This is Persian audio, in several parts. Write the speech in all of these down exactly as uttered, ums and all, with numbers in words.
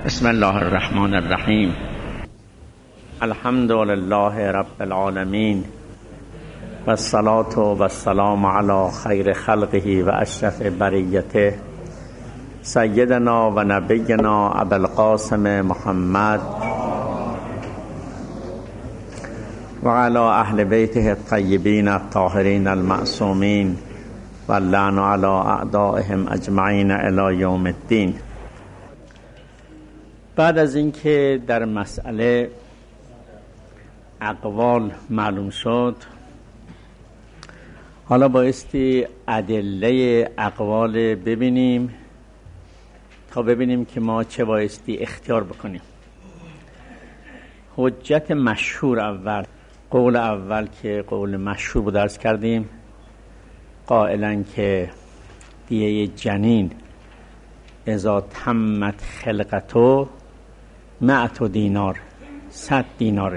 بسم الله الرحمن الرحیم. الحمد لله رب العالمین و الصلاة و السلام علی خیر خلقه و اشرف بریته سیدنا و نبینا ابوالقاسم محمد و علی اهل بیته الطیبین الطاهرین المعصومین و اللعن علی اعدائهم اجمعین الی یوم الدین. بعد از اینکه در مسئله اقوال معلوم شد، حالا بایستی ادله اقوال ببینیم تا ببینیم که ما چه بایستی اختیار بکنیم. حجت مشهور اول، قول اول که قول مشهور بود درس کردیم، قائلا که دیه جنین اذا تمت خلقتو مئت دینار، صد دیناره.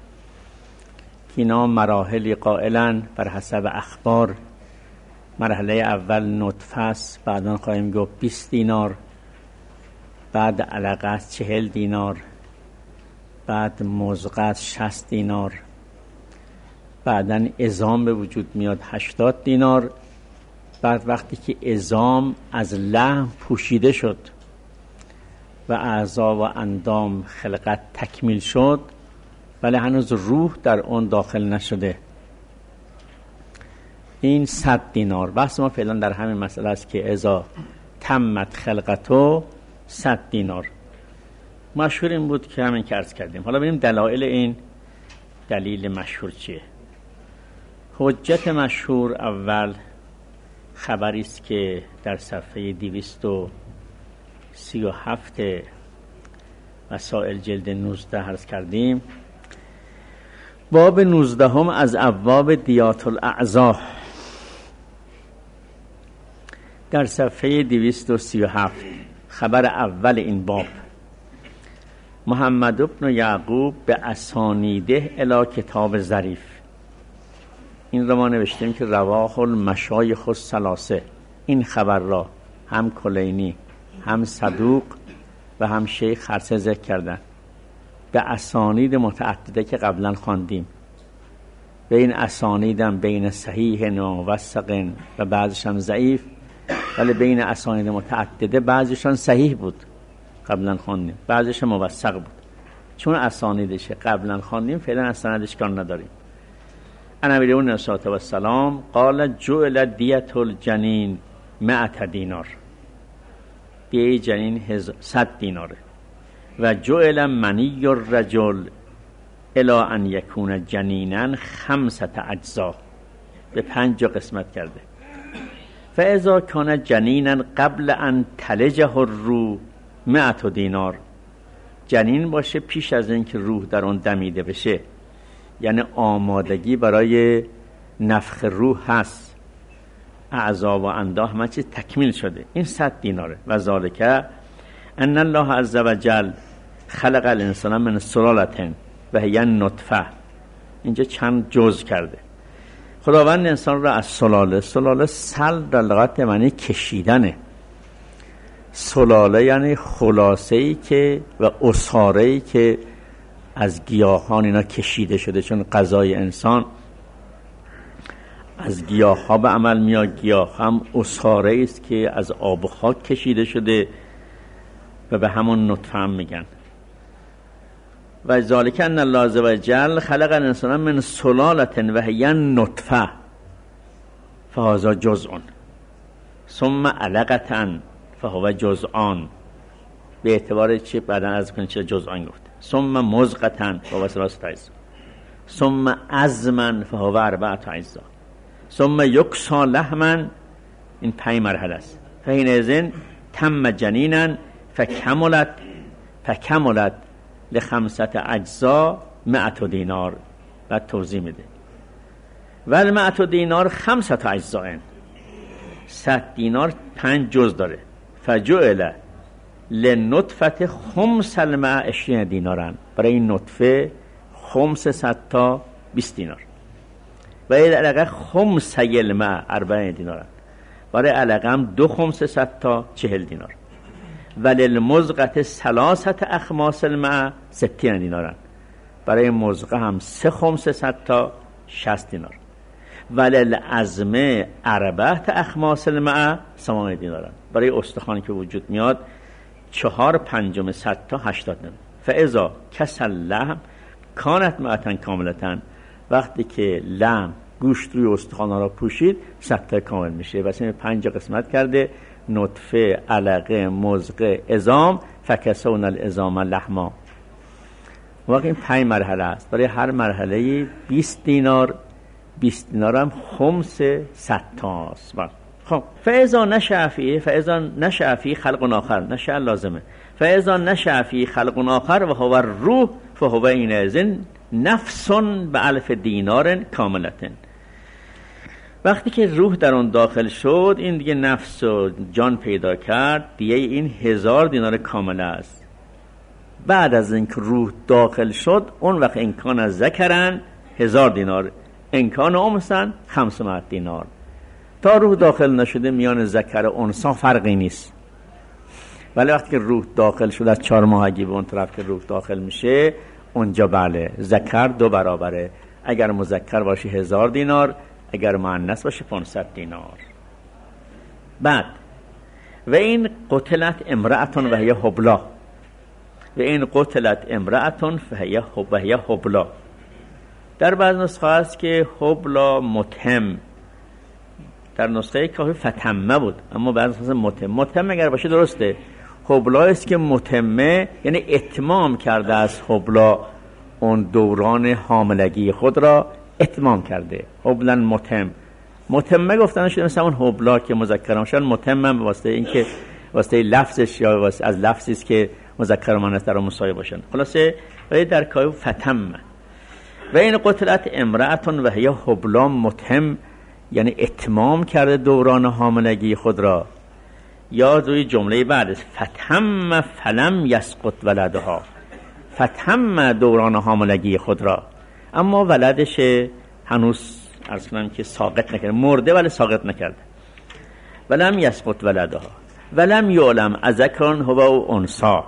اینا مراحلی قائلا بر حسب اخبار. مرحله اول نطفه است، بعدا خواهیم گفت بیست دینار، بعد علقه است چهل دینار، بعد مضغه است شصت دینار، بعدا عظام به وجود میاد هشتاد دینار. بعد وقتی که عظام از لحم پوشیده شد و اعضا و اندام خلقت تکمیل شد ولی هنوز روح در اون داخل نشده، این صد دینار. بحث ما فعلا در همین مسئله است که اذا تمت خلقتو صد دینار. مشهور این بود که همین که عرض کردیم. حالا ببینیم دلایل این دلیل مشهور چیه. حجت مشهور اول خبری است که در صفحه دویست و سی و هفت مسائل جلد نوزده عرض کردیم. باب نوزده هم از ابواب دیات الاعضاء در صفحه دویست و سی و هفت، خبر اول این باب. محمد بن یعقوب به اسانیده الی کتاب ظریف. این رو ما نوشتیم که رواه المشایخ الثلاثه، این خبر را هم کلینی هم صدوق و هم شیخ خرسه ذکر کردن به اسانید متعدده که قبلا خواندیم. بین اسانیدم بین صحیح و موثق و بعضشان ضعیف، ولی بین اسانید متعدده بعضشان صحیح بود قبلا خواندیم، بعضش موثق بود. چون اسانیدش قبلا خواندیم فعلا اسنادش کار نداریم. نبی علیه الصلوة و السلام قال جعل دیت الجنین مئت دینار، دیه جنین صد دیناره. و جعل منی الرجل الی ان یکون جنینا خمسة اجزا، به پنج قسمت کرده. فاذا کان جنینا قبل ان تلجه الروح مئت دینار، جنین باشه پیش از اینکه روح در اون دمیده بشه، یعنی آمادگی برای نفخ روح هست، اعضا و اندام همه چیز تکمیل شده، این صد دیناره. و ذالک ان الله عز وجل خلق الانسان من سلالة و هی نطفه. اینجا چند جزء کرده. خداوند انسان را از سلاله، سلاله سل در لغت معنی کشیدنه. سلاله یعنی خلاصه‌ای که و عصاره‌ای که از گیاهان اینا کشیده شده، چون غذای انسان از گیاه ها به عمل میاد. گیاه هم عصاره است که از آب و خاک کشیده شده و به همون نطفه هم میگن. و ذالک ان الله عز وجل خلق الانسان من سلاله و هی نطفه فهذا جزء ثم علقه فهو جزءان. به اعتبار چی بعدن از کنید چه جزءان گفت. ثم مضغه فهو ثلاثة اجزاء ثم عظما فهو اربعة اجزاء ثم یکسا لحما. این پنج مرحله است. فحینئذ تم جنینا فکملت فکملت لخمسة اجزاء مئت دینار. بعد توضیح میده و المئت دینار خمسة اجزاء، صد دینار پنج جز داره. فجعل لنطفه خمس الماء عشرین دینارن، برای این نطفه خمس صد تا بیست دینار. و این علقه خمس الماء اربعین دینارن، برای علقه هم دو خمس صد تا چهل دینار. وللمزغه ثلاثه اخماس الماء ستین دینارن، برای مزغه هم سه خمس صد تا شصت دینار. وللعظم اربعه اخماس الماء ثمانین دینارن، برای استخوانی که وجود میاد چهار پنجم صد تا هشتاد دینار. فاذا کسل لحم کانت معتن کاملتن، وقتی که لحم گوشت روی استخوان‌ها را پوشید صد تا کامل میشه. واسه این پنج قسمت کرده: نطفه، علقه، مزغه، عظام. فکسون العظام لحما. واقعا این پنج مرحله است، برای هر مرحله بیست دینار، بیست دینار هم خمس صد تاست. خب فاذا نشأ فی فاذا نشأ فی خلق آخر، نشأ لازمه. فاذا نشأ فی خلق آخر و هو الروح فهو اینئذ نفس بالف دینار کاملتن. وقتی که روح در اون داخل شد، این دیگه نفس و جان پیدا کرد، دیگه این هزار دینار کامل است. بعد از اینکه روح داخل شد، اون وقت امکان از ذکرن هزار دینار، امکان امسن خمسمائة دینار. تا روح داخل نشده میان ذکر و انثی فرقی نیست. ولی وقتی که روح داخل شد، از چهار ماهگی به اون طرف که روح داخل میشه، اونجا بله ذکر دو برابره. اگر مذکر باشه هزار دینار، اگر مؤنث باشه پانصد دینار. بعد و این قتلت امرأتون و هی حبلا، و این قتلت امرأتون فهی هی حبلا. در بعض نسخه است که حبلا متهم، در نسخه کافی فتمه بود، اما بعض نسخه متهم. متهم اگر باشه درسته. حبلا است که متمه، یعنی اتمام کرده از حبلا اون دوران حاملگی خود را اتمام کرده. حبلا متم. متمه گفتن شده مثل اون حبلا که مذکر میشن، متمم واسطه این که واسطه لفظش یا واسطه از لفظی است که مذکر و مؤنث در مساوی باشن. خلاصه ولی در کایو فتم. و این قتلت امرأتون و هی حبلا متم، یعنی اتمام کرده دوران حاملگی خود را. یا دوی جمله بعد فتم فلم یسقط ولدها، فتم دوران حاملگی خود را، اما ولدش هنوز عرض کنم که ساقط نکرده، مرده ولی ساقط نکرده. ولم یسقط ولدها ولم یعلم اذکرن هو و انثی،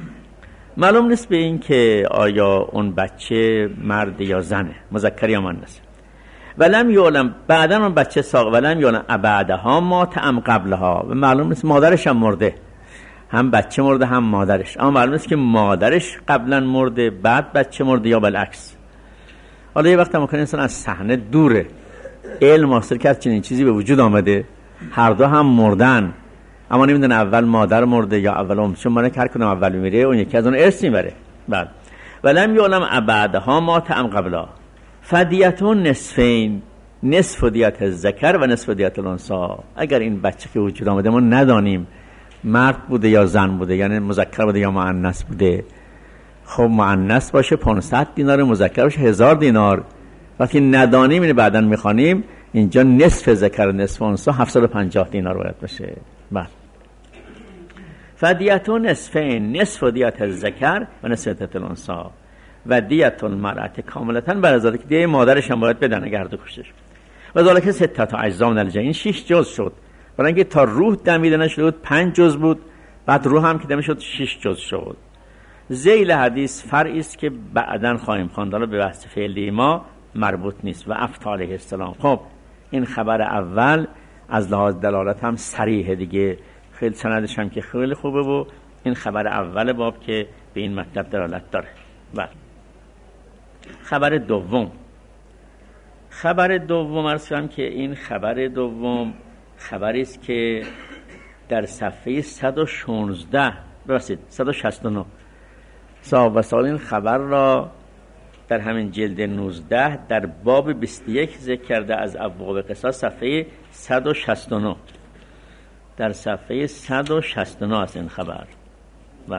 معلوم نیست به این که آیا اون بچه مرد یا زنه، مذکر یا مؤنث. ولم یعلم بعدن اون بچه ساق ولم یعلم بعدها ما تعم قبلها، و معلوم نیست مادرش هم مرده، هم بچه مرده هم مادرش، اما معلوم نیست که مادرش قبلا مرده بعد بچه مرده یا بالعکس. حالا یه وقت ممکنه انسان از صحنه دوره، علم حاصل کرد چنین چیزی به وجود آمده، هر دو هم مردن، اما نمیدونه اول مادر مرده یا اول ام، چون معنی که هر کدوم اول میره اون یکی از اون ارث میبره. بعد ولم یعلم بعدها ما تعم قبلها فدیتون نصفین، نصف دیت الذکر و نصف دیت الانثی. اگر این بچه که وجود آمده ما ندانیم مرد بوده یا زن بوده، یعنی مذکر بوده یا مؤنث بوده، خب مؤنث باشه پانصد دینار، مذکر باشه هزار دینار. وقتی ندانیم اینو بعداً میخوانیم، اینجا نصف ذکر و نصف انثی هفتصد و پنجاه دینار باید باشه. بله فدیتون نصفین، نصف دیت الذکر و نصف دیت الانثی و دیت المرأة کاملتاً، برای ذلك که دیه مادرش هم باید بدن اگر دو کشتش. و ذلك سته تا اجزا من الجن، این شش جز شد، برای اینکه تا روح دمیده نشده بود پنج جز بود، بعد روح هم که دمیده شد شش جز شد. ذیل حدیث فرعی است که بعداً خواهیم خواند، حالا به بحث فعلی ما مربوط نیست. و افت علیه السلام. خب این خبر اول از لحاظ دلالت هم صریحه دیگه، خیلی سندش هم که خیلی خوبه و این خبر اول باب که به این مطلب دلالت داره. بله خبر دوم، خبر دوم عرض کردم که این خبر دوم خبری است که در صفحه صد و شانزده برسید صد و شصت و نه صاحب وسائل این خبر را در همین جلد نوزده در باب بیست و یک ذکر کرده از ابواب قصاص، صفحه صد و شصت و نه، در صفحه صد و شصت و نه است این خبر. بله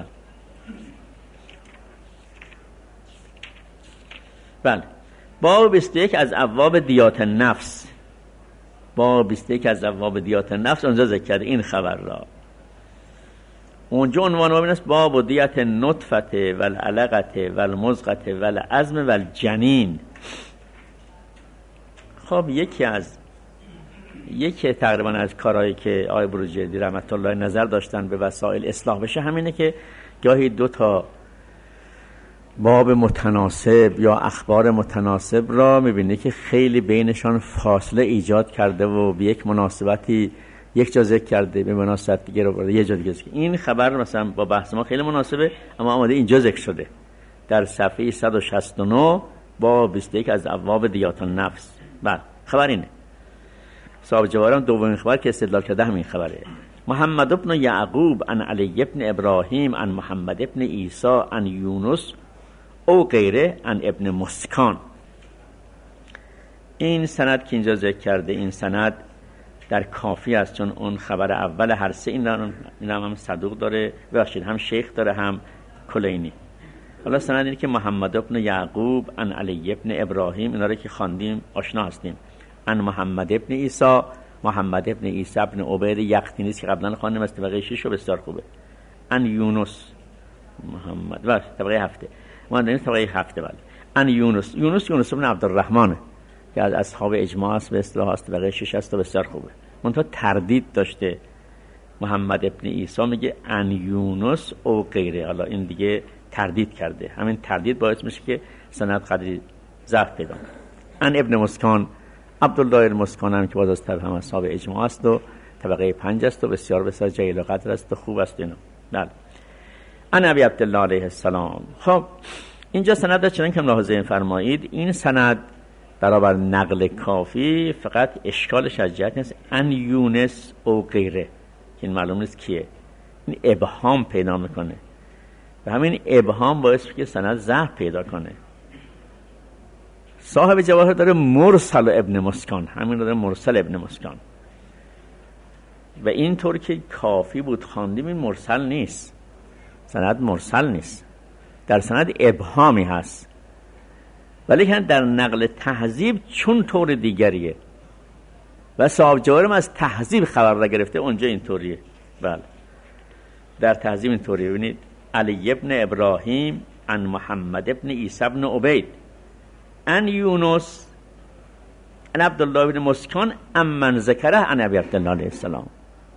بله باب بیست و یک از ابواب دیات النفس، باب بیست و یک از ابواب دیات النفس اونجا ذکر کرده این خبر را. اونجا عنوان بابین است باب دیت النطفه والعلقه والمزغه والعظم والجنین. خب یکی از یکی تقریبا از کارهایی که آقای بروجردی رحمت الله نظر داشتن به وسایل اصلاح بشه همینه که گاهی دو تا باب متناسب یا اخبار متناسب را میبینه که خیلی بینشان فاصله ایجاد کرده و به یک مناسبتی یک جا ذکر کرده، به مناسبت دیگه رو برده یه جا دیگه ذکر. این خبر مثلا با بحث ما خیلی مناسبه، اما آمده اینجا ذکر شده در صفحه صد و شصت و نه با بیست و یک از ابواب دیات النفس. بعد خبر اینه، صاحب جواهرم دومین خبر که استدلال کرده همین خبره. محمد ابن یعقوب عن علی ابن ابراهیم عن محمد ابن عیسی عن یونس او غیره عن ابن مسکان. این سند که اینجا ذکر کرده این سند در کافی است، چون اون خبر اول هر سه این هم, این هم, هم صدوق داره، ببخشید هم شیخ داره هم کلینی. حالا سند اینه که محمد ابن یعقوب عن علی ابن ابراهیم، اینا رو که خواندیم آشنا هستیم، عن محمد ابن عیسی، محمد ابن عیسی ابن عبید یقطینی که قبلا خواندیم از طبقه شش و بسیار خوبه، عن یونس محمد و طبقه هفته ما داریم طبقه هفته بله، عن یونس یونس یونس ابن عبدالرحمن که از اصحاب اجماع است، به اصطلاح است طبقه شش است و بسیار خوبه. منتها تردید داشته محمد ابن عیسی میگه عن یونس او غیره، حالا این دیگه تردید کرده، همین تردید باعث میشه که سند قدری ضعف پیدا کنه. عن ابن مسکان، عبدالله المسکان هم که باز از طرف هم اصحاب اجماع است و طبقه پنج است و بسیار بسیار جلیل قدر است و خوب است اینا. بله. عن ابی عبدالله علیه السلام. خب اینجا سند را چنان که ملاحظه فرمایید، این سند برابر نقل کافی فقط اشکالش از جهت نیست ان یونس او غیره که این معلوم نیست کیه، این ابهام پیدا میکنه و همین ابهام باعث میشه که سند ضعف پیدا کنه. صاحب جواهر داره مرسل ابن مسکان، همین داره مرسل ابن مسکان و این طور که کافی بود خواندیم این مرسل نیست، سند مرسل نیست، در سند ابهامی هست، ولی که در نقل تهذیب چون طور دیگریه و صاحب جواهرم از تهذیب خبر را گرفته اونجا اینطوریه. بله در تهذیب اینطوریه. ببینید علی ابن ابراهیم عن محمد ابن عیسی ابن عبید عن یونس عن عبدالله ابن مسکان امن ذکره عن ابی عبدالله علیه السلام،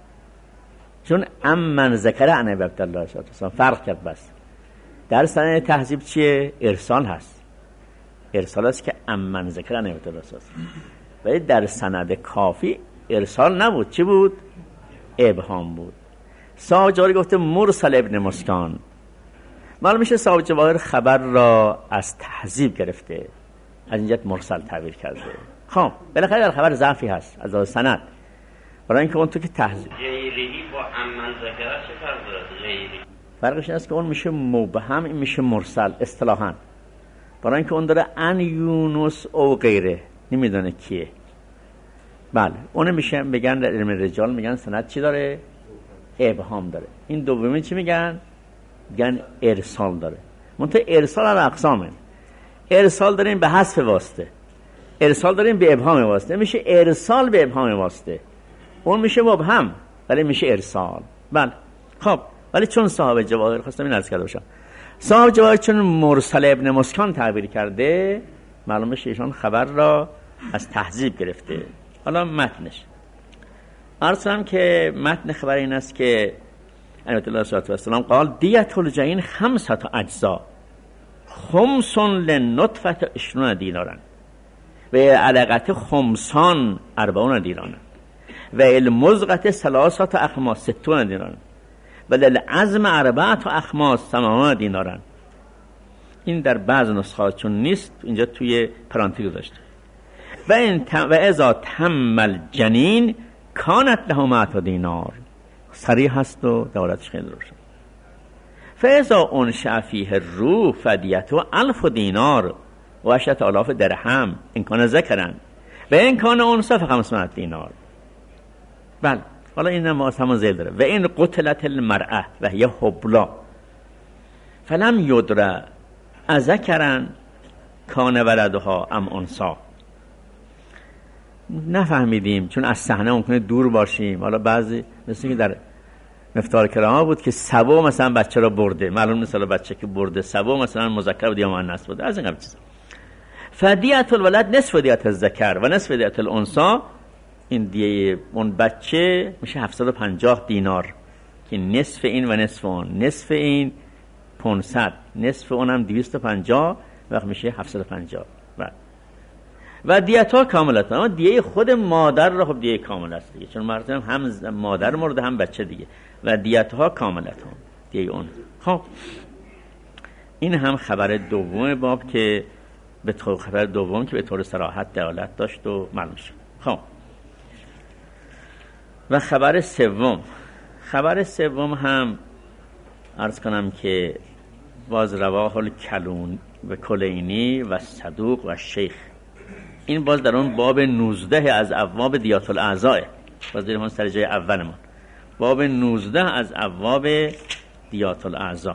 چون امن ذکره عن ابی عبدالله علیه السلام فرق کرد. بس در سند تهذیب چیه؟ ارسال هست، ارسال است که امن ذکر عن ابی عبدالله است، ولی در سند کافی ارسال نبود، چی بود؟ ابهام بود. صاحب جواهر گفته مرسل ابن مسکان، معلوم میشه صاحب جواهر خبر را از تهذیب گرفته، از اینجا مرسل تعبیر کرده. خب بالاخره در خبر ضعفی هست از از سند، برای اینکه اون تو که تهذیب غیری با امن ذکر چه فرق داره؟ غیری فرقش این است که اون میشه مبهم، این میشه مرسل اصطلاحاً، برای اینکه اون داره ان یونس او غیره نمیدونه کیه. بله اون میشه بگن در علم رجال میگن سند چی داره؟ ابهام داره. این دومی چی میگن؟ میگن ارسال داره. منتها ارسال علی اقسامه، ارسال داریم به حذف واسطه، ارسال داریم به ابهام واسطه، میشه ارسال به ابهام واسطه، اون میشه مبهم ولی میشه ارسال. بله خب ولی چون صاحب جواهر خواستم این عرض کرده باشم، صاحب جواهر چون مرسل ابن مسکان تعبیر کرده معلومه ایشان خبر را از تهذیب گرفته. حالا متنش عرض کنم که متن خبر این است که نبی الله صلی الله علیه و سلم قال دیت الجنین خمسة اجزا خمس للنطفه عشرون دینارا و علقه خمسان اربعون دینارا و المزغه ثلاثه اخماس ستون دینارا و للعظم اربعه اخماس ثمانون دینارا. این در بعض نسخات چون نیست اینجا توی پرانتز گذاشته. و این و اذا تم الجنین کانت له مئة دینار، صریح هست و دولتش خیلی روشن. فاذا انشأ فیه الروح فدیته الف دینار و عشرة آلاف درهم ان کان ذکرا و ان کان انثی فخمسمائة دینار. بله حالا این هم همون زیل داره. و این قتلت المرأه و هی حبلا فلم یدر اذکرا کان ولدها ام انثی. نفهمیدیم چون از صحنه ممکنه دور باشیم. حالا بعضی مثل که در مفتاح الکرام بود که سبا مثلا بچه را برده، معلوم نیست بچه که برده سبا مثلا مذکر بود یا مؤنث بود، از این قبیل چیزا. فدیت الولد نصف دیت الذکر و نصف دیت الانثی این دیه اون بچه میشه هفتصد و پنجاه دینار که نصف این و نصف اون، نصف این پانصد، نصف اونم دویست و پنجاه، وقت میشه هفتصد و پنجاه. بعد و دیت ها کاملت، اما دیه خود مادر را خب دیه کامل است دیگه، چون مردم هم مادر مرده هم بچه دیگه، و دیت ها کاملت هم دیه اون. خب این هم خبر دوم باب که به طور خبر دوم که به طور صراحت دلالت داشت و معلوم شد. خب و خبر سوم، خبر سوم هم عرض کنم که باز رواه الکلون و کلینی و صدوق و شیخ، این باز در اون باب نوزده از ابواب دیات الاعضاء، باز در اون سر جای اولمون باب نوزده از ابواب دیات الاعضاء.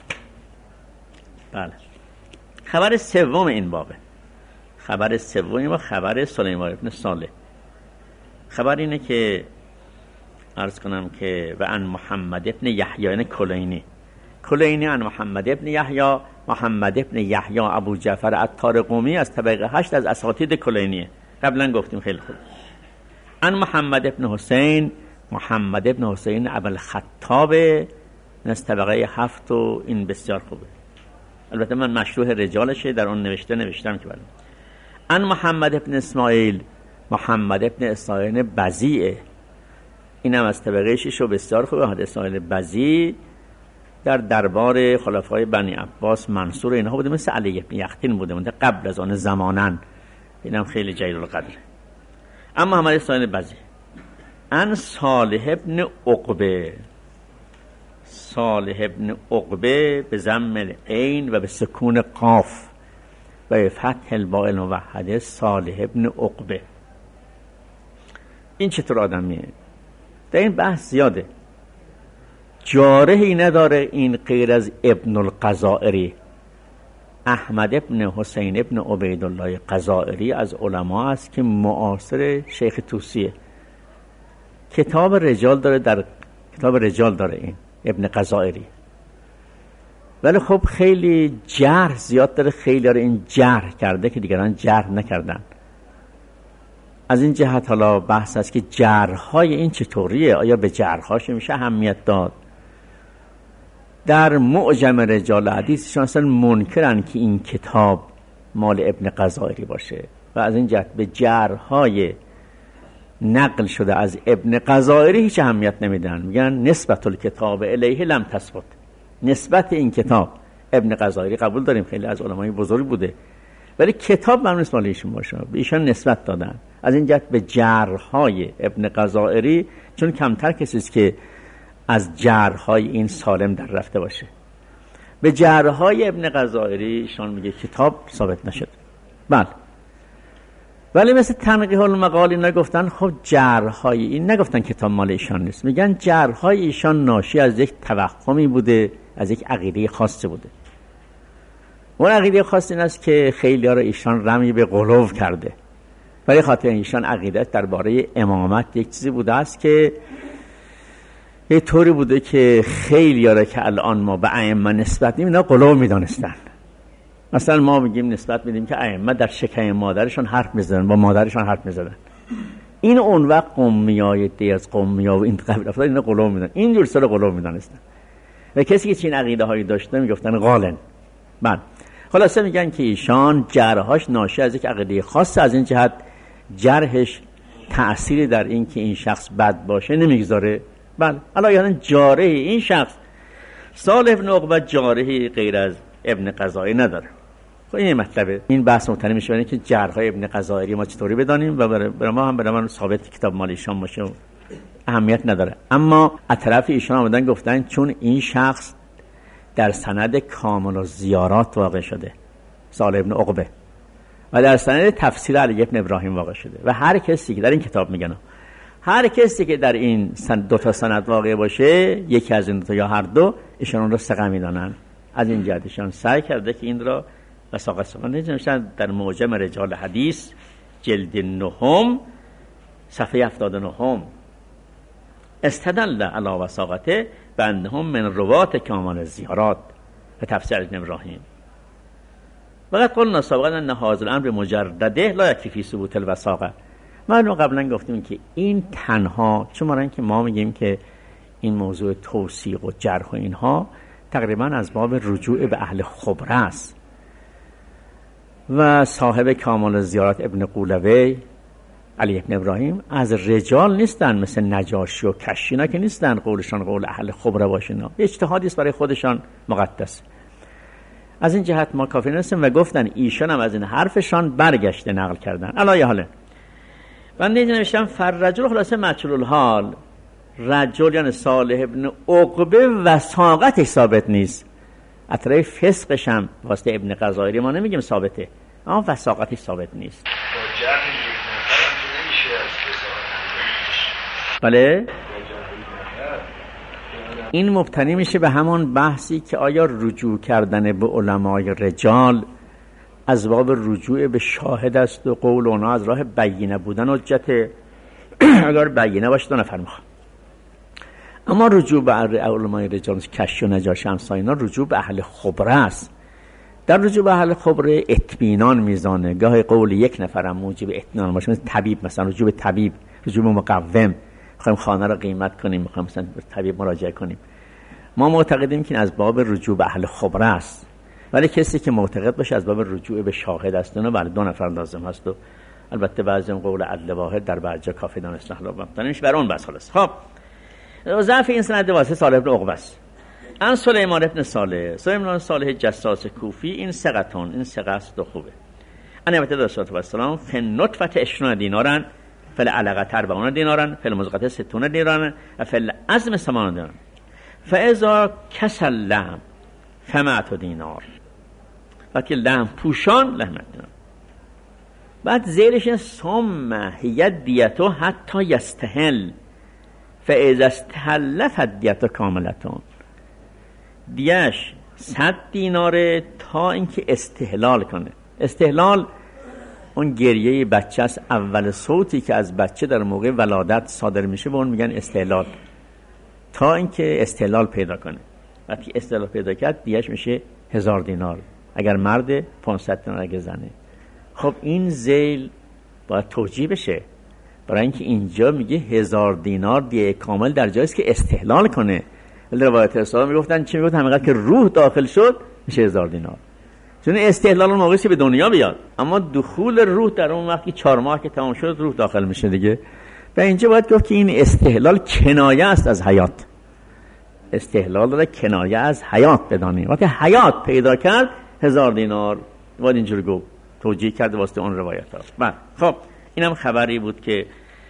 بله خبر سوم این بابه، خبر سوم و خبر سلیمان ابن صالح. خبر اینه که عرض کنم که و ان محمد ابن یحیی، یعنی کلینی، کلینی ان محمد ابن یحیی، محمد ابن یحیی ابو جعفر عطار قمی از طبقه هشت از اساتید کلینیه، قبلا گفتیم خیلی خوب. ان محمد ابن حسین، محمد ابن حسین ابوالخطاب از طبقه هفت و این بسیار خوبه. البته من مشروح رجالشه در اون نوشته نوشتم که بله. ان محمد ابن اسماعیل، محمد ابن اسماعیل بزیعه، اینم از طبقه شش و بسیار خوبه. محمد اسماعیل بزیع در دربار خلفای بنی عباس منصور اینها بوده، مثل علی ابن یختین بوده، بوده قبل از آن زمانن، اینم خیلی جلیل القدره. اما محمد اسماعیل بزیع. ان صالح ابن عقبه، صالح ابن عقبه به ضم العین و به سکون قاف و به فتح الباء الموحده، صالح ابن عقبه. این چطور آدمیه؟ در این بحث زیاده، جارحی نداره این غیر از ابن القزائری. احمد ابن حسین ابن عبیدالله قزائری از علما است که معاصر شیخ طوسیه، کتاب رجال داره، در کتاب رجال داره این ابن قزائری، ولی خب خیلی جرح زیاد داره، خیلی داره این جرح کرده که دیگران جرح نکردن. از این جهت حالا بحث است که جرح‌های این چطوریه، آیا به جرح‌هاش میشه اهمیت داد؟ در معجم رجال حدیثشون اصلا منکرن که این کتاب مال ابن قزائری باشه و از این جهت به جرح‌های نقل شده از ابن قزائری هیچ اهمیت نمیدن، میگن نسبت الکتاب الیه لم تثبت، نسبت این کتاب ابن قزائری قبول داریم، خیلی از علمای بزرگ بوده، ولی کتاب معلوم نیست مال ایشون باشه، به ایشان نسبت دادن. از این جهت به جرح‌های ابن قزائری، چون کمتر کسی است که از جرح‌های این سالم در رفته باشه، به جرح‌های ابن قزائری ایشان میگه کتاب ثابت نشد. بله، ولی مثل تنقیح المقال اینا گفتن خب جرح‌های این، نگفتن کتاب مال ایشان نیست، میگن جرح‌های ایشان ناشی از یک توهمی بوده، از یک عقیده خاصی بوده. اون عقیده خاص این است که خیلی ها را ایشان رمی به غلو کرده، ولی خاطر ایشان عقیدت درباره امامت یک چیزی بوده است که یه طوری بوده که خیلی ها را که الان ما به ائمه نسبت میدیم اینا غلو میدانستن. مثلا ما میگیم نسبت میدیم که ائمه در شکم مادرشان حرف میزدن، با مادرشان حرف میزدن، این اون وقت قمیای دی از قمیا و این قبیل افراد اینا غلو میدن، این جور سر غلو میدانستن و کسی که چین عقیده هایی داشته میگفتن غالن. بعد خلاصه میگن که ایشان جرحاش ناشی از یک عقیده خاص، از این جهت جرحش تأثیری در این که این شخص بد باشه نمیگذاره. بله، حالا یعنی جارح این شخص صالح ابن عقبه جارحی غیر از ابن قزائری نداره. خب این مطلبه، این بحث مبتنی میشه بر اینکه جرح‌های ابن قزائری ما چطوری بدانیم و برای ما هم برای ما ثابت کتاب مال ایشان باشه و اهمیت نداره. اما از طرف ایشان آمدن گفتن چون این شخص در سند کامل و زیارات واقع شده، صالح ابن عقبه، و در سند تفسیر علی ابن ابراهیم واقع شده، و هر کسی که در این کتاب میگن هر کسی که در این دو تا سند واقع باشه، یکی از این دو تا یا هر دو، ایشان اون رو ثقه میدانن. از این جهتشان سعی کرده که این را وثاقت سازن. نوشتن در معجم رجال حدیث جلد نهم صفحه هفتاد و نه، استدل علی وثاقته بانهم من روات کامل الزیارات و تفسیر ابن ابراهیم. وقد قلنا سابقا ان هذا الامر مجرده لا یکفی فی ثبوت الوثاقه ما قبلا گفتیم که این تنها، چون ما که ما میگیم که این موضوع توثیق و جرح و اینها تقریبا از باب رجوع به اهل خبره است و صاحب کامل زیارت ابن قولوی علی ابن ابراهیم از رجال نیستن، مثل نجاشی و کشینا که نیستن قولشان قول اهل خبره باشه، نه اجتهادی است برای خودشان مقدس. از این جهت ما کافی نیستیم و گفتن ایشان هم از این حرفشان برگشته نقل کردن. علایه حاله بنده اینجا نوشتم فررجل، خلاصه مجهول الحال، رجل یعنی صالح ابن عقبه وثاقتش ثابت نیست، اطرای فسقش هم واسطه ابن غزایری ما نمیگیم ثابته، اما وثاقتش ثابت نیست. بله این مبتنی میشه به همان بحثی که آیا رجوع کردن به علمای رجال از باب رجوع به شاهد است و قول اونا از راه بینه بودن حجت، اگر بینه باشه دو نفر میخوام. اما رجوع به علمای رجال کشی و نجاشی همسا اینا رجوع به اهل خبره است. در رجوع به اهل خبره اطمینان میزانه، گاه قول یک نفرم موجب اطمینان باشه، مثل طبیب مثلا رجوع به طبیب، رجوع به مقوم، میخوایم خانه رو قیمت کنیم، میخوایم مثلا به طبیب مراجعه کنیم، ما معتقدیم که از باب رجوع به اهل خبره است. ولی کسی که معتقد باشه از باب رجوع به شاهد است، نه بله دو نفر لازم هست و البته بعضی هم قول عدل واحد در بعضی جا کافی دانست حالا نمیشه بر اون بس. خلاص خب ضعف این سند واسه صالح ابن عقبه است. ان سلیمان ابن صالح، سلیمان صالح جساس کوفی، این ثقتون، این ثقه است و خوبه. ان نبی رسول الله صلی الله علیه و آله فن نطفه عشرون دینارن فل علقه اربعون دینارن فل مزغه ستون دینارن فل عظم ثمانون دینارن فاذا کسل لحم فمعت دینار، وقتی لحم پوشان لحم دینار. بعد زیرش ثم هی دیتو حتی یستهل فاذا استهل فدیت کاملتون، دیش صد دیناره تا اینکه استهلال کنه. استهلال اون گریه بچه است، اول صوتی که از بچه در موقع ولادت صادر میشه به اون میگن استهلال، تا اینکه استهلال پیدا کنه. وقتی استهلال پیدا کرد دیش میشه هزار دینار، اگر مرد پانصد دینار اگر زنه. خب این ذیل باید توجیه بشه، برای اینکه اینجا میگه هزار دینار دیه کامل در جاییست که استهلال کنه. ولی روایت رسول میگفتن چی میگفتن؟ همینقدر که روح داخل شد میشه هزار دینار، چون استهلال اون موقعی که به دنیا بیاد، اما دخول روح در اون وقتی چهار ماه که تمام شد روح داخل میشه دیگه. و اینجا باید گفت که این استهلال کنایه است از حیات، استهلال داره کنایه از حیات بدانیم. وقتی حیات پیدا کرد هزار دینار باید اینجور گفت، توجیه کرد واسه اون روایت ها. بله خب اینم خبری بود که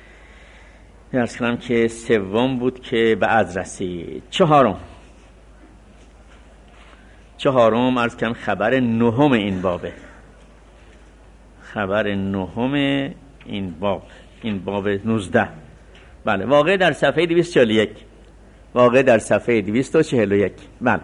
درس کنم که سوم بود که به از رسید. چهارم چهارم عرض کنم خبر نهم این بابه، خبر نهم این باب، این باب نوزده. بله واقع در صفحه دویست و چهل و یک، واقع در صفحه دویست و چهل و یک. بله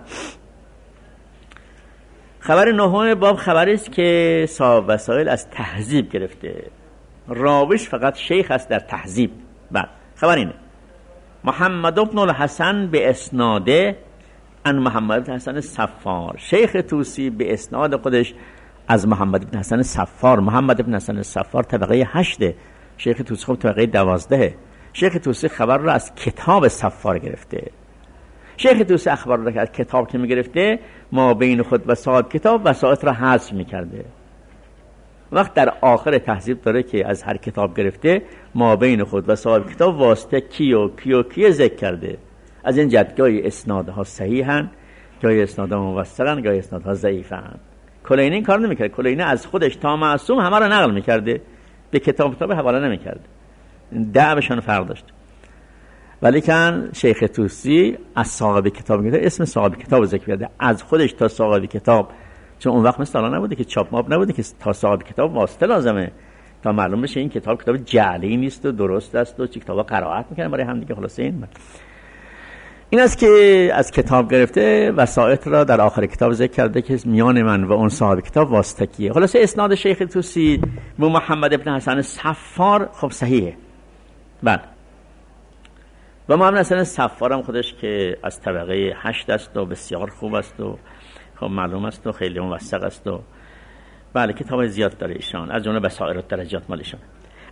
خبر نهم باب خبری است که صاحب وسائل از تهذیب گرفته، راویش فقط شیخ است در تهذیب. بله خبر اینه محمد ابن الحسن به اسناده ان محمد بن حسن صفار، شیخ توسی به اسناد خودش از محمد بن حسن صفار. محمد بن حسن صفار طبقه هشته، شیخ توسی خب طبقه دوازده. شیخ توسی خبر را از کتاب صفار گرفته. شیخ توسی اخبار را از کتاب که می گرفته ما بین خود و صاحب کتاب وسائط را حذف می کرده. وقت در آخر تهذیب داره که از هر کتاب گرفته ما بین خود و صاحب کتاب واسطه کی و کی و کی ذکر کرده. از این جهت گاهی اسنادها صحیحن، گاهی اسنادها موثقن، گاهی اسنادها ضعیفن. کلینی این کار نمیکرد، کلینی از خودش تا معصوم همه را نقل میکرده، به کتاب کتاب حواله نمیکرد، دعوشان فرق داشت. ولی کن شیخ توسی از صاحب کتاب گرفته، اسم صاحب کتاب ذکر کرده، از خودش تا صاحب کتاب، چون اون وقت مثل الان نبوده که چاپ ماب نبوده که تا صاحب کتاب واسطه لازمه تا معلوم بشه این کتاب کتاب جعلی نیست و درست است و چه کتابا قرائت میکنن برای هم دیگه. خلاصه این این است که از کتاب گرفته وسائط را در آخر کتاب ذکر کرده که میان من و اون صاحب کتاب واسطه کیه. خلاصه اسناد شیخ توسی به محمد ابن حسن صفار خب صحیحه. بله و محمد حسن صفار هم خودش که از طبقه هشت است و بسیار خوب است و خب معلوم است و خیلی موثق است و بله کتاب زیاد داره ایشان، از جمله بصائر و درجات مال ایشان.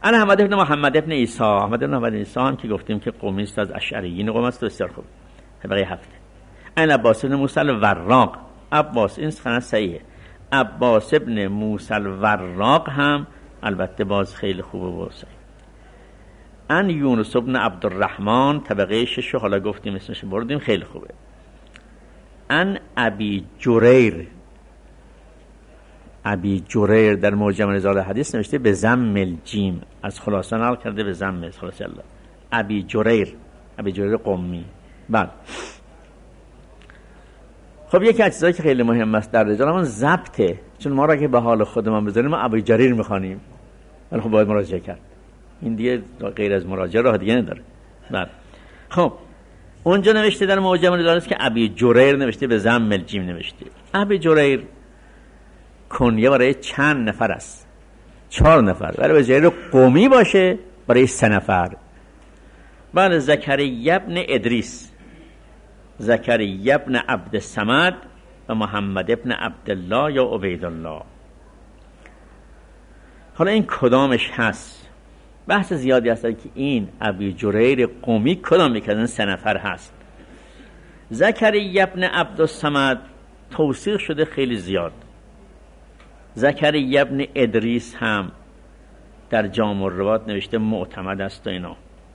انا احمد ابن محمد ابن عیسی، احمد ابن محمد عیسی هم که گفتیم که قومی است از اشعریین قوم است، بسیار خوب. طبقه هفته. این عباس ابن موسی الوراق، عباس این سخن صحیحه. عباس ابن موسی الوراق هم البته باز خیلی خوبه و صحیح. ان یونس ابن عبدالرحمن طبقه شش، حالا گفتیم اسمش بردیم، خیلی خوبه. ان ابی جریر، ابی جریر در معجم رجال حدیث نوشته به ضم الجیم، از خلاصه نقل کرده به ضم خلاصه الله. ابی جریر، ابی جریر قمی. بعد خب یکی از چیزایی که خیلی مهم است در رجال همون ضبطه، چون ما را که به حال خودمان بذاریم ما ابی جریر میخوانیم، ولی خب باید مراجعه کرد. این دیگه غیر از مراجعه راه دیگه نداره. بعد خب اونجا نوشته در معجم رجال است که ابی جریر نوشته به ضم الجیم نوشته. ابی جریر کنیه برای چند نفر است؟ چهار نفر. ولی به جریر قومی باشه برای سه نفر. بعد زکریا ابن ادریس، زکریا ابن عبد الصمد و محمد ابن عبدالله یا عبیدالله. حالا این کدامش هست؟ بحث زیادی هست که این ابی جریر قومی کدام یک از این سه نفر هست. زکریا ابن عبد الصمد توثیق شده خیلی زیاد. زکریا ابن ادریس هم در جامع الروات نوشته معتمد است و اینا.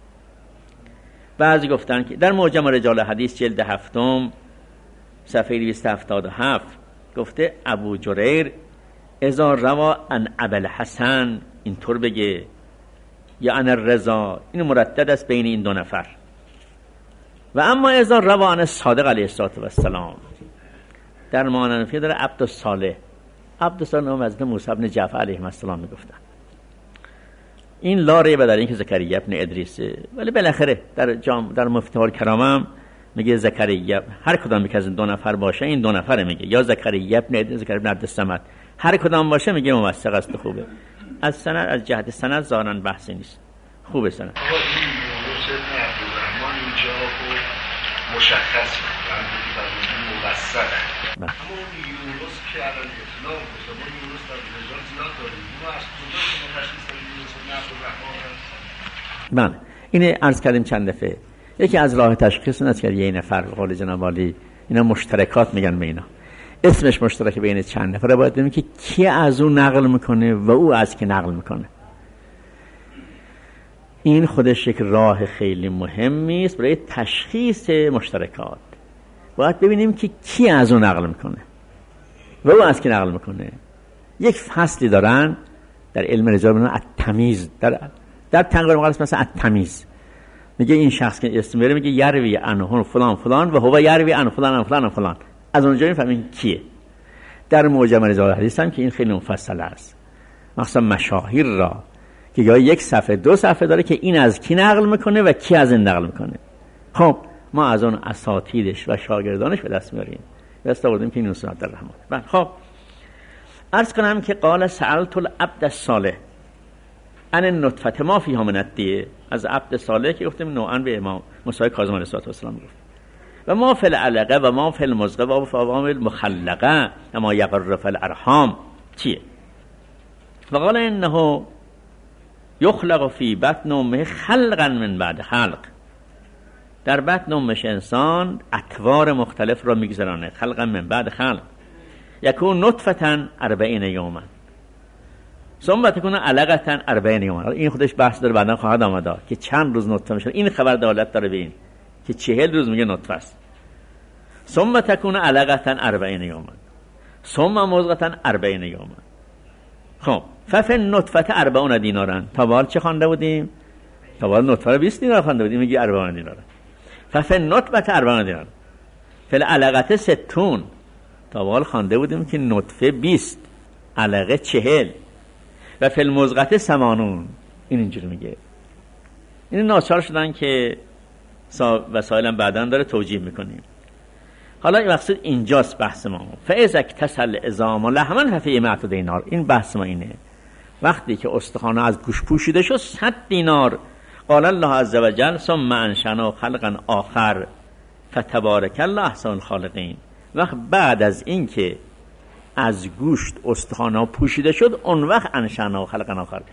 بعضی گفتن که در معجم رجال حدیث جلد هفتم صفحه دویست و هفتاد و هفت گفته ابو جریر اذا روا عن ابوالحسن، اینطور بگه، یا عن الرضا، این مردد است بین این دو نفر. و اما اذا روا عن الصادق علیه السلام، در معنی داره عبد الصالح، عبد الصالح نام از موسی بن جعفر علیه السلام میگفتن. این لا ریب در این که زکریا ابن ادریسه، ولی بالاخره در جام در مفتاح الکرام میگه زکریا، هر کدام یک از این دو نفر باشه این دو نفره میگه، یا زکریا ابن ادریس، زکریا ابن عبد الصمد، هر کدام باشه میگه موثق است، خوبه. از سند، از جهت سند ظاهرا بحثی نیست، خوبه سند. آقا این یونس ابن عبدالرحمن اینجا مشخص مبسط، اما اون یونس که الان اطلاق بسید، ما یونس در رجال زیاد داریم، اونو از کجا شما تشخیص داریم یونس ابن عبدالرحمن هست؟ بله، اینه عرض کردیم چند دفعه. یکی از راه تشخیص این است که یه نفر قول جناب عالی اینا مشترکات میگن به اینا، اسمش مشترک بین چند نفره، باید ببینیم که کی از اون نقل میکنه و او از کی نقل میکنه. این خودش یک راه خیلی مهمی است برای تشخیص مشترکات. باید ببینیم که کی از اون نقل میکنه و او از کی نقل میکنه. یک فصلی دارن در علم رجال به نام التمیز، در در تنقیح مقالس مثلا التمیز، میگه این شخص که اسم میاره میگه یروی عنه فلان فلان و هو یروی عنه فلان فلان فلان، از اونجا میفهمین کیه. در معجم رجال حدیث هم که این خیلی مفصل است، مثلا مشاهیر را که یا یک صفحه دو صفحه داره که این از کی نقل میکنه و کی از این نقل میکنه. خب ما از اون اساتیدش و شاگردانش به دست میاریم، دست آوردیم که این نصرت در رحمت. بعد خب عرض کنم که قال سألت العبد الصالح ان النطفه ما فیها من الدیه، از عبد صالح که گفتیم نوعا به امام موسی کاظم علیه السلام گفت، و ما فی العلقه و ما فی المزغه و فی المخلقه و ما یقر فی الارحام چیه؟ و قال انه یخلق فی بطن امه خلقا من بعد خلق، در بطن امش انسان اطوار مختلف را میگذرانه، خلقا من بعد خلق، یکون نطفه اربعین یوما ثم تکون علقه اربعین یوما. این خودش بحث داره، بعدا خواهد آمده که چند روز نطفه میشه. این خبر دلالت داره به این که چهل روز میگه نطفه است. ثم تکون علقه اربعین یوما ثم مضغه اربعین یوما. خب ففن نطفه اربعون دینارن، تا بال چه خوانده بودیم؟ تا بال نطفه رو بیست دینار خوانده بودیم، میگه اربعون دینار. ففن نطفه اربعون دینار فل علقه ستون، تا بال خوانده بودیم که نطفه بیست، علقه چهل، و فل مضغه ثمانون. این اینجوری میگه. این ناچار شدن که وسایلم بعداً داره توجیه میکنیم. حالا این مقصود اینجاست بحث ما. فاذا اکتسل عظام و لحما ففی مئة دینار. این بحث ما اینه. وقتی که استخوان از گوشت پوشیده شد صد دینار. قال الله عز وجل ثم انشأنا خلقا آخر فتبارک الله احسن الخالقین. وقت بعد از این که از گوشت استخوان ها پوشیده شد، اون وقت انشأنا خلقا آخر،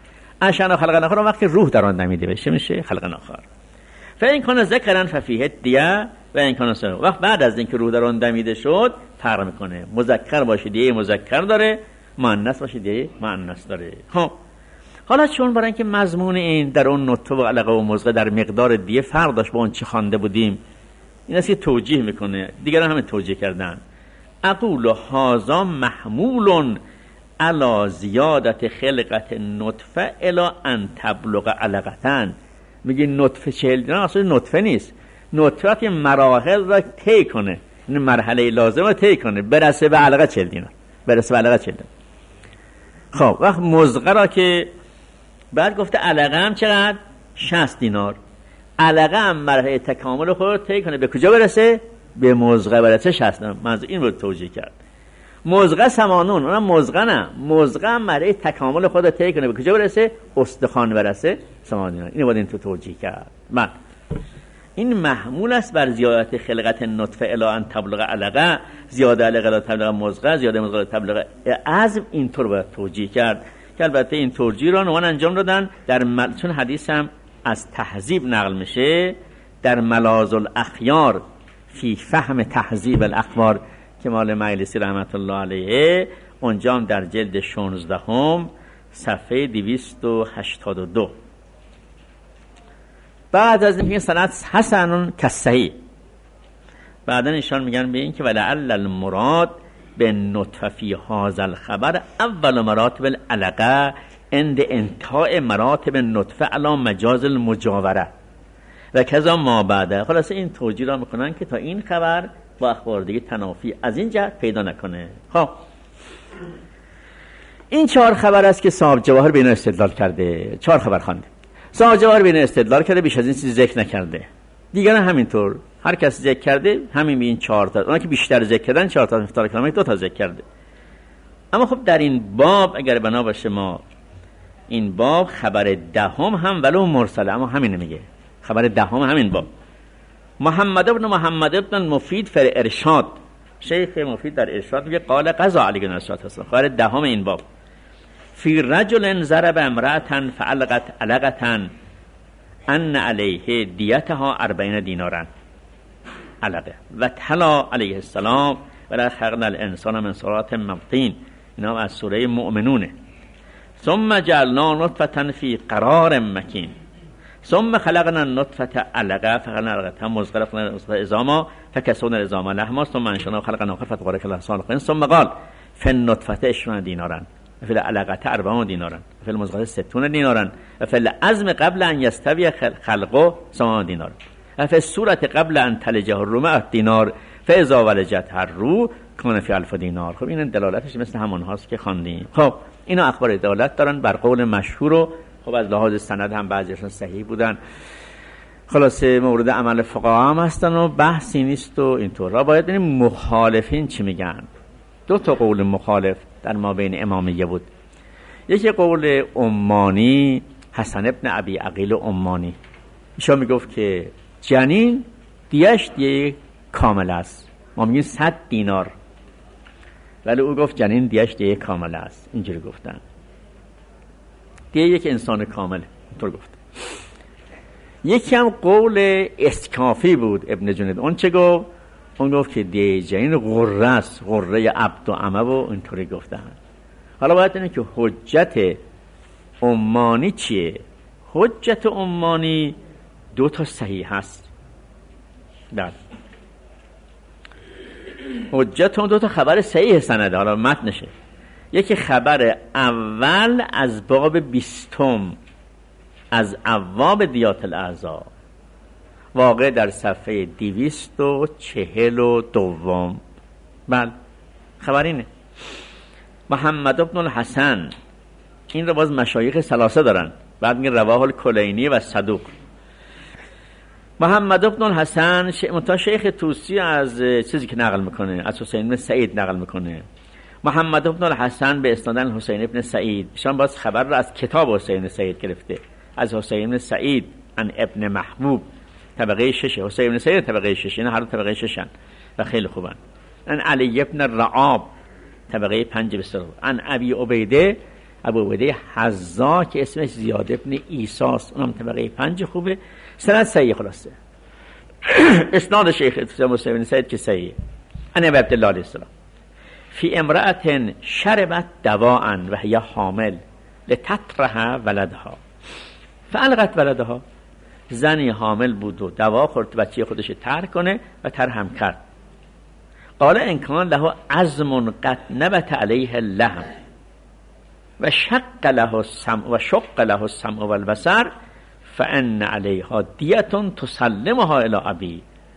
عشان خلق آخر وقتی روح در آن دمیده بشه میشه خلق آخر. فإن کان ذکرا ففیه دیه و این کان انثى. وقت بعد از اینکه روح در آن دمیده شد فرق میکنه، مذکر باشه دیه مذکر داره، مؤنث باشه دیه مؤنث داره. خب حالا چون برای اینکه مضمون این در اون نطفه و علقه و مضغه در مقدار دیه فرق داشت با اون چه خوانده بودیم، این است که توجیه میکنه، دیگران همین توجیه کردن. اقول هذا محمول علی زیادت خلقت نطفه الی ان تبلغ علقتن. میگه نطفه چهل دینار اصلا نطفه نیست، نطفه که مراحل را طی کنه، این مرحله لازم را طی کنه برسه به علقه چهل دینار، برسه به علقه چهل دینار. خب وقت مضغه را که بعد گفته علقه هم چقدر؟ شصت دینار. علقه هم مرحله تکامل خود رو طی کنه به کجا برسه؟ به مضغه برسه شصت دینار. منظور این رو توجیه کرد. مضغه سمانون، اونم مضغه نه، مضغه هم مرحله تکامل خود رو طی کنه به کجا برسه؟ استخوان برسه سمانون دینار. اینو باید این تو توجیه کرد. من این محمول است بر زیادت خلقت نطفه الی ان تبلغ علقه، زیاده علقه الی تبلغ مضغه، زیاده مضغه الی تبلغ عظم. اینطور باید توجیه کرد که البته این توجیه رو نوان انجام دادن در مل... چون حدیث هم از تهذیب نقل میشه در ملاذ الاخیار فی فهم تهذیب الاخبار که مال مجلسی رحمت الله علیه، اونجا هم در جلد شانزده هم صفحه دویست و هشتاد و دو بعد از اینکه سند حسن کصحیح، بعدا ایشان میگن به این که ولعل المراد به نطفه فی هذا الخبر اول مراتب العلقه عند انتهاء مراتب نطفه علی مجاز المجاوره و کذا ما بعده. خلاصه این توجیه را میکنن که تا این خبر با اخبار دیگه تنافی از این جهت پیدا نکنه. خب این چهار خبر است که صاحب جواهر بین استدلال کرده، چهار خبر خوانده. صاحب جواهر بین استدلال کرده، بیش از این چیز ذکر نکرده. دیگران همینطور، هر کس ذکر کرده همین به این چهار تا، اونها که بیشتر ذکر کردن چهار تا، مفتار کلامه دو تا ذکر کرده. اما خب در این باب اگر بنا باشه ما این باب خبر دهم هم ولو مرسل، اما همین میگه خبر دهم همین باب. محمد ابن محمد ابن مفید فر ارشاد، شیخ مفید در ارشاد میگه قال قضا علی بن ارشاد هست، خبر دهم این باب. فی رجل ضرب امرأة فعلقت علقة ان علیه دیتها اربعین دینارا علقه و تلا علیه السلام ولا خلقنا الانسان من صلات مبطین. اینا از سوره مؤمنونه. ثم جعلنا نطفة فی قرار مکین ثم خلقنا النطفة علقه فخلقنا علقة مضغه فخلقنا عظاما فكسونا العظام لحما ثم انشأناه خلقا آخر فتبارك الله احسن الخالقين ثم قال في النطفة عشرون دينارا وفي العلقة أربعون دينارا وفي المضغة ستون دينارا وفي العظم قبل أن يستوي خلقه ثمانون دينارا وفي السورة قبل أن تلجه الروم دینار فإذا ولجتها الروح كان في ألف دینار. خب این دلالتش مثل همون هاست که خواندیم. خب اینا اخبار دلالت دارن بر قول مشهور و خب از لحاظ سند هم بعضیشون صحیح بودن. خلاصه مورد عمل فقها هم هستن و بحثی نیست و اینطور. را باید ببینیم مخالفین چی میگن. دو تا قول مخالف در ما بین امامیه بود. یکی قول عمانی، حسن ابن ابی عقیل عمانی، ایشون میگفت که جنین دیش دیه کامل است، ما میگیم صد دینار، ولی او گفت جنین دیش دیه کامل است. اینجوری گفتن. دیه یک انسان کامل، اینطور گفت. یکی هم قول اسکافی بود ابن جنید. اون چه گفت؟ اون گفت که دیه جنین غره است، غره عبد و عمه و اینطوری گفتن. حالا باید اینه که حجت عمانی چیه؟ حجت عمانی دو تا صحیح هست. در حجت اون دو تا خبر صحیح سنده، حالا متنشه. یکی خبر اول از باب بیستم از ابواب دیات الاعضا، واقع در صفحه دویست و چهل و دوم. بله خبر اینه. محمد ابن الحسن، این رو باز مشایخ ثلاثه دارن، بعد میگه رواه الکلینی و صدوق. محمد ابن الحسن متا شیخ توسی از چیزی که نقل میکنه از حسین بن سعید نقل میکنه. محمد ابن الحسن به اسنادن حسین ابن سعید، ایشان باز خبر رو از کتاب حسین بن سعید گرفته، از حسین بن سعید ان ابن محبوب طبقه ششه، حسین بن سعید طبقه ششه، اینا هر دو طبقه ششن و خیلی خوبن. ان علی ابن الرعاب طبقه پنج بسر، ان ابی عبیده ابو عبیده حذا که اسمش زیاد ابن عیسی است، اونم طبقه پنج خوبه، سند صحیح خلاصه. اسناد شیخ موسی بن سعید که صحیح. انا عبد الله علیه السلام فی امرأة شربت دواء و هي حامل لتطرح ولدها فالقت ولدها. زنی حامل بود و دوا خورد بچه خودش ترک کنه و ترهم کرد. قال ان کان له عظم قد نبت علیه اللحم و شق له السمع و شق له السمع والبصر فان علیها دیه تسلمها الی ابی.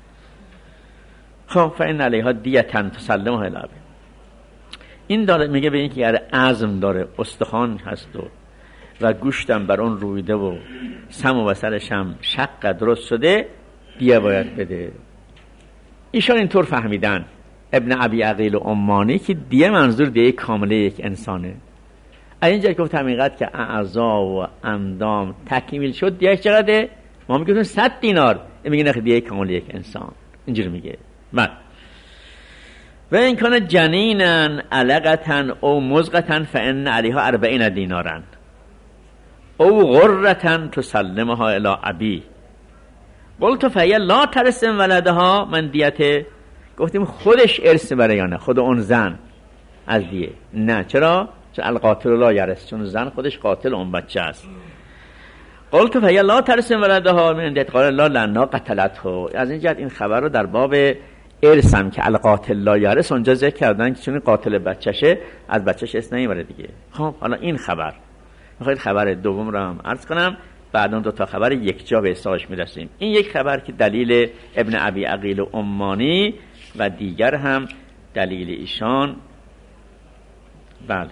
خب فان علیها دیه تسلمها الی ابی. این داره میگه به این که یعنی عظم داره، استخوان هست و و گوشتم بر اون رویده و سم و بصرش هم شق درست شده، دیه باید بده. ایشان اینطور فهمیدن ابن ابی عقیل و عمانی که دیه منظور دیه کامله یک انسانه. اینجا که گفتم اینقدر که اعضا و اندام تکمیل شد دیه چقدره؟ ما میگیم صد دینار، این میگه نخ دیه کامله یک انسان. اینجوری میگه. من و این کنه جنینن علقتن او مزغتن فان علیها اربعین دینارن او غرتن تسلمها الی ابی. قلت فهی لا ترسم ولدها من دیته. گفتیم خودش ارث بره یا نه؟ خود اون زن از دیه نه. چرا؟ چون القاتل لا یرث، چون زن خودش قاتل اون بچه است. قلت فهی لا ترسم ولدها من دیت. قال لا لنا قتلته. از این جهت این خبر رو در باب ارث هم که القاتل لا یرث اونجا ذکر کردن که چون قاتل بچه‌شه از بچه‌ش اسم نمیبره دیگه. خب حالا این خبر میخواید خبر دوم رو هم عرض کنم، بعد اون دو تا خبر یک جا به استاش میرسیم. این یک خبر که دلیل ابن ابی عقیل و عمانی و دیگر هم دلیل ایشان. بله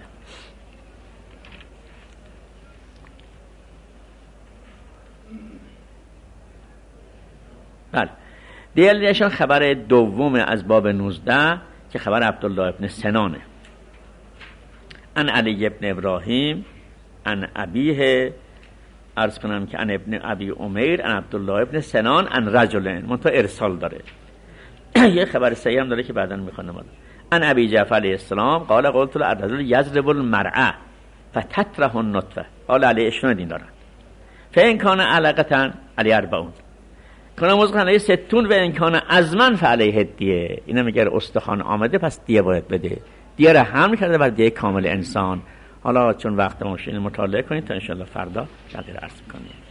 بله دلیل ایشان خبر دوم از باب نوزده که خبر عبدالله ابن سنانه. ان علی ابن ابراهیم ان ابیه، عرض کنم که ان ابن ابی امیر ان عبدالله ابن سنان ان رجلین، منتها ارسال داره. یه خبر صحیح هم داره که بعداً میخونم. ان ابی جعفر علیه السلام قال قلت الرجل یضرب المرأة فتطرح النطفه قال علیه عشرون دینارا فان کان علقة علی اربعون کنه موضوع علیه ستون و ان کان عظما فعلیه دیه. اینا میگه استخوان آمده پس دیه باید بده. دیه را حمل کرده بر دیه کامل انسان. حالا چون وقت ما شده مطالعه کنید تا انشاءالله فردا بقیه عرض کنیم.